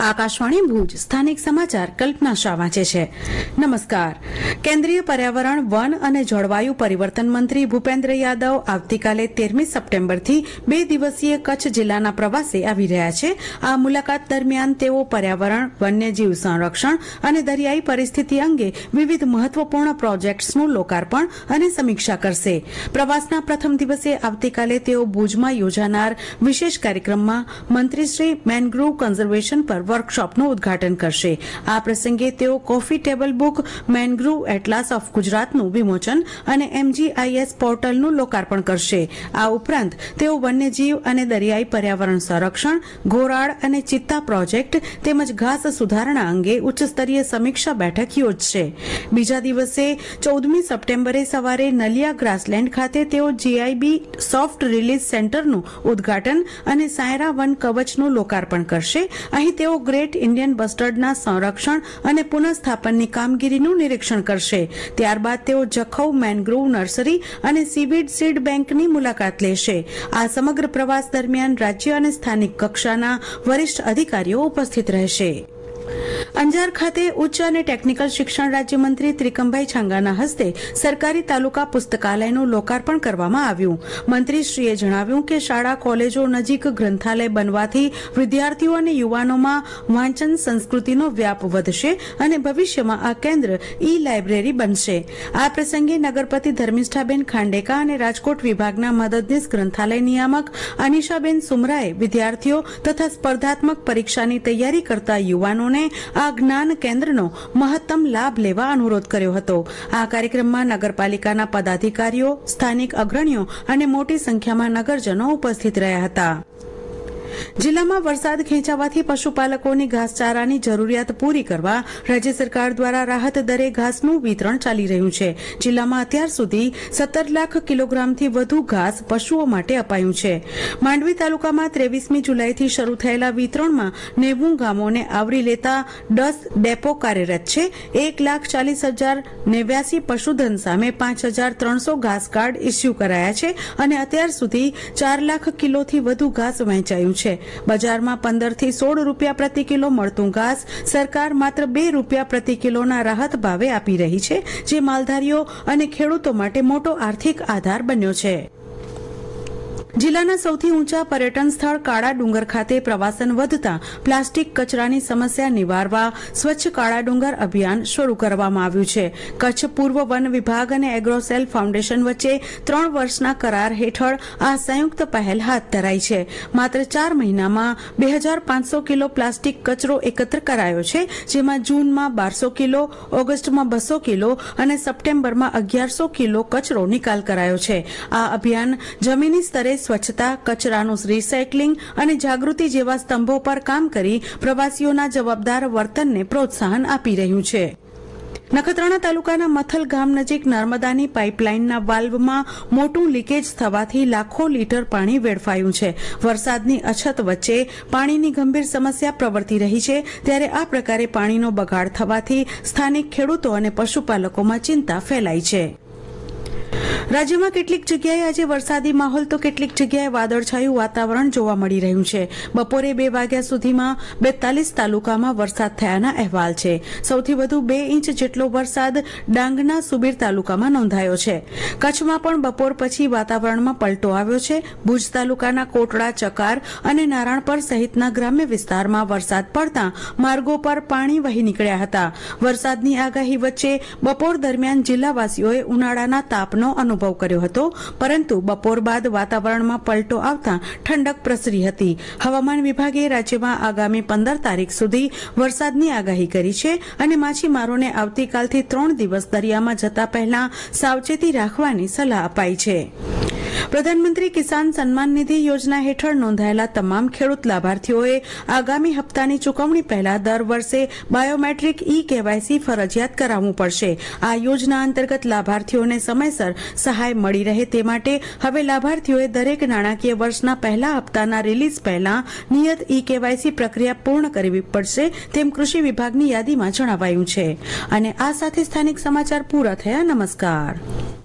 આકાશવાણી ભુજ સ્થાનિક સમાચાર કલ્પના શાહ વાંચે છે. નમસ્કાર. કેન્દ્રીય પર્યાવરણ, વન અને જળવાયુ પરિવર્તન મંત્રી ભૂપેન્દ્ર યાદવ આવતીકાલે 13મી સપ્ટેમ્બરથી 2 દિવસીય કચ્છ જિલ્લાના પ્રવાસે આવી રહ્યા છે. આ મુલાકાત દરમિયાન તેઓ પર્યાવરણ, વન્યજીવ સંરક્ષણ અને દરિયાઈ પરિસ્થિતિ અંગે વિવિધ મહત્વપૂર્ણ પ્રોજેક્ટ્સનું લોકાર્પણ અને સમીક્ષા કરશે. પ્રવાસના પ્રથમ દિવસે આવતીકાલે તેઓ ભુજમાં યોજાનાર વિશેષ કાર્યક્રમમાં મંત્રીશ્રી મેનગ્રુવ કન્ઝર્વેશન પર વર્કશોપનું ઉદઘાટન કરશે. આ પ્રસંગે તેઓ coffee table book mangrove atlas of ગુજરાતનું વિમોચન અને MGIS પોર્ટલનું લોકાર્પણ કરશે. આ ઉપરાંત તેઓ વન્યજીવ અને દરિયાઈ પર્યાવરણ સંરક્ષણ, ઘોરાડ અને ચિત્તા પ્રોજેક્ટ તેમજ ઘાસ સુધારણા અંગે ઉચ્ચસ્તરીય સમીક્ષા બેઠક યોજશે. બીજા દિવસે 14મી સપ્ટેમ્બરે સવારે નલિયા ગ્રાસલેન્ડ ખાતે તેઓ GIB સોફ્ટ રિલીઝ સેન્ટરનું ઉદઘાટન અને સાયરા વન કવચનું લોકાર્પણ કરશે. અહીં તેઓ ગ્રેટ ઇન્ડિયન બસ્ટર્ડના સંરક્ષણ અને પુનઃસ્થાપનની કામગીરીનું નિરીક્ષણ કરશે. ત્યારબાદ તેઓ જખૌ મેનગ્રુવ નર્સરી અને સીવીડ સીડ બેંકની મુલાકાત લેશે. આ સમગ્ર પ્રવાસ દરમિયાન રાજ્ય અને સ્થાનિક કક્ષાના વરિષ્ઠ અધિકારીઓ ઉપસ્થિત રહેશે. અંજાર ખાતે ઉચ્ચ અને ટેકનિકલ શિક્ષણ રાજ્યમંત્રી ત્રિકમભાઈ છાંગાના હસ્તે સરકારી તાલુકા પુસ્તકાલયનું લોકાર્પણ કરવામાં આવ્યું. મંત્રીશ્રીએ જણાવ્યું કે શાળા કોલેજો નજીક ગ્રંથાલય બનવાથી વિદ્યાર્થીઓ અને યુવાનોમાં વાંચન સંસ્કૃતિનો વ્યાપ વધશે અને ભવિષ્યમાં આ કેન્દ્ર લાઇબ્રેરી બનશે. આ પ્રસંગે નગરપતિ ધર્મિષ્ઠાબેન ખાંડેકા અને રાજકોટ વિભાગના મદદનીશ ગ્રંથાલય નિયામક અનિશાબેન સુમરાએ વિદ્યાર્થીઓ તથા સ્પર્ધાત્મક પરીક્ષાની તૈયારી કરતા યુવાનોને આ જ્ઞાન કેન્દ્રનો મહત્તમ લાભ લેવા અનુરોધ કર્યો હતો. આ કાર્યક્રમમાં નગરપાલિકાના પદાધિકારીઓ, સ્થાનિક અગ્રણીઓ અને મોટી સંખ્યામાં નગરજનો ઉપસ્થિત રહ્યા હતા. જિલ્લામાં વરસાદ ખેંચાવાથી પશુપાલકોની ઘાસચારાની જરૂરિયાત પૂરી કરવા રાજ્ય સરકાર દ્વારા રાહત દરે ઘાસનું વિતરણ ચાલી રહ્યું છે. જિલ્લામાં અત્યાર સુધી 17 લાખ કિલોગ્રામથી વધુ ઘાસ પશુઓ માટે અપાયું છે. માંડવી તાલુકામાં 23મી જુલાઈથી શરૂ થયેલા વિતરણમાં 90 ગામોને આવરી લેતા 10 ડેપો કાર્યરત છે. 1,40,089 પશુધન સામે 5,300 ઘાસ કાર્ડ ઇસ્યુ કરાયા છે અને અત્યાર સુધી 4 લાખ કિલોથી વધુ ઘાસ વહેંચાયું છે. બજારમાં 15 થી 16 રૂપિયા પ્રતિ કિલો મળતું ઘાસ સરકાર માત્ર 2 રૂપિયા પ્રતિ કિલોના રાહત ભાવે આપી રહી છે, જે માલધારીઓ અને ખેડૂતો માટે મોટો આર્થિક આધાર બન્યો છે. જિલ્લાના સૌથી ઊંચા પર્યટન સ્થળ કાળા ડુંગર ખાતે પ્રવાસન વધતા પ્લાસ્ટિક કચરાની સમસ્યા નિવારવા સ્વચ્છ કાળા ડુંગર અભિયાન શરૂ કરવામાં આવ્યું છે. કચ્છ પૂર્વ વન વિભાગ અને એગ્રોસેલ ફાઉન્ડેશન વચ્ચે 3 વર્ષના કરાર હેઠળ આ સંયુક્ત પહેલ હાથ ધરાઈ છે. માત્ર 4 મહિનામાં 2,500 કિલો પ્લાસ્ટિક કચરો એકત્ર કરાયો છે, જેમાં જૂનમાં 1,200 કિલો, ઓગસ્ટમાં 200 કિલો અને સપ્ટેમ્બરમાં 1,100 કિલો કચરો નિકાલ કરાયો છે. આ અભિયાન જમીની સ્તરે સ્વચ્છતા, કચરાનું રિસાયકલિંગ અને જાગૃતિ જેવા સ્તંભો પર કામ કરી પ્રવાસીઓના જવાબદાર વર્તનને પ્રોત્સાહન આપી રહ્યું છે. નખત્રાણા તાલુકાના મથલ ગામ નજીક નર્મદાની પાઇપલાઇનના વાલ્વમાં મોટું લીકેજ થવાથી લાખો લીટર પાણી વેડફાયું છે. વરસાદની અછત વચ્ચે પાણીની ગંભીર સમસ્યા પ્રવર્તી રહી છે, ત્યારે આ પ્રકારે પાણીનો બગાડ થવાથી સ્થાનિક ખેડૂતો અને પશુપાલકોમાં ચિંતા ફેલાઈ છે. રાજ્યમાં કેટલીક જગ્યાએ આજે વરસાદી માહોલ તો કેટલીક જગ્યાએ વાદળછાયું વાતાવરણ જોવા મળી રહ્યું છે. બપોરે 2 વાગ્યા સુધીમાં 42 તાલુકામાં વરસાદ થયાના અહેવાલ છે. સૌથી વધુ 2 ઇંચ જેટલો વરસાદ ડાંગના સુબીર તાલુકામાં નોંધાયો છે. કચ્છમાં પણ બપોર પછી વાતાવરણમાં પલટો આવ્યો છે. ભુજ તાલુકાના કોટડા, ચકાર અને નારાયણપર સહિતના ગ્રામ્ય વિસ્તારમાં વરસાદ પડતા માર્ગો પર પાણી વહી નીકળ્યા હતા. વરસાદની આગાહી વચ્ચે બપોર દરમિયાન જિલ્લાવાસીઓએ ઉનાળાના તાપનો અનુભવ કર્યો હતો, પરંતુ બપોર બાદ વાતાવરણમાં પલટો આવતા ઠંડક પ્રસરી હતી. હવામાન વિભાગે રાજ્યમાં આગામી 15 તારીખ સુધી વરસાદની આગાહી કરી છે અને માછીમારોને આવતીકાલથી 3 દિવસ દરિયામાં જતા પહેલા સાવચેતી રાખવાની સલાહ અપાઈ છે. પ્રધાનમંત્રી કિસાન સન્માન નિધિ યોજના હેઠળ નોંધાયેલા તમામ ખેડૂત લાભાર્થીઓએ આગામી હપ્તાની ચૂકવણી પહેલા દર વર્ષે બાયોમેટ્રિક KYC ફરજિયાત કરાવવું પડશે. આ યોજના અંતર્ગત લાભાર્થીઓને સમયસર સહાય મળી રહે તે માટે હવે લાભાર્થીઓએ દરેક નાણાકીય વર્ષના પહેલા હપ્તાના રિલીઝ પહેલા નિયત KYC પ્રક્રિયા પૂર્ણ કરવી પડશે, તેમ કૃષિ વિભાગની યાદીમાં જણાવાયું છે. અને આ સાથે સ્થાનિક સમાચાર પૂરા થયા. નમસ્કાર.